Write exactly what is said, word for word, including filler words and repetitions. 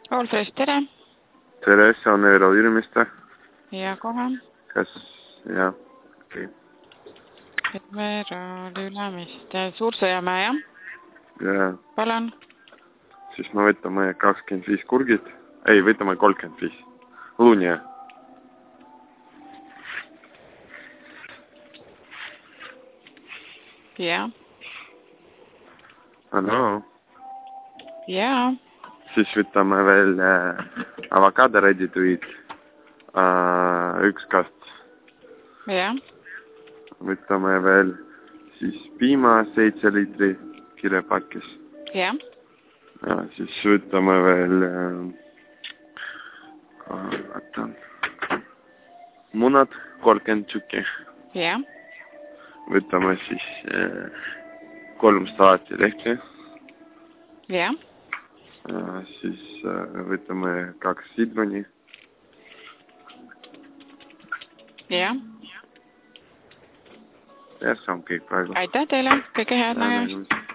Allfresh, tere! Tere, see on Eero Irmiste. Ja kohe. Kas, jah, okei. Okay. Eero Ülemiste, Suursõjamäe, jah? Ja. Palun. Siis me võtame kakskümmend viis kurgid. Ei, võtame kolmkümmend viis. Lunje. Jah. Hallo. Jaa. Siis võtame veel äh, avokaadoredituid. Äh, üks kast. Jah. Võtame veel siis piima seitse liitri kirepakis. Jah. Ja, siis võtame veel äh, vaatan, munad kolmkümmend tšükki. Jah. Võtame siis äh, kolm salaatilehti. Jah. Ja, siis äh, võtame kaks sidruni. Jah. Ja see on kõik praegu. Aitäh teile, kõige head nägemist!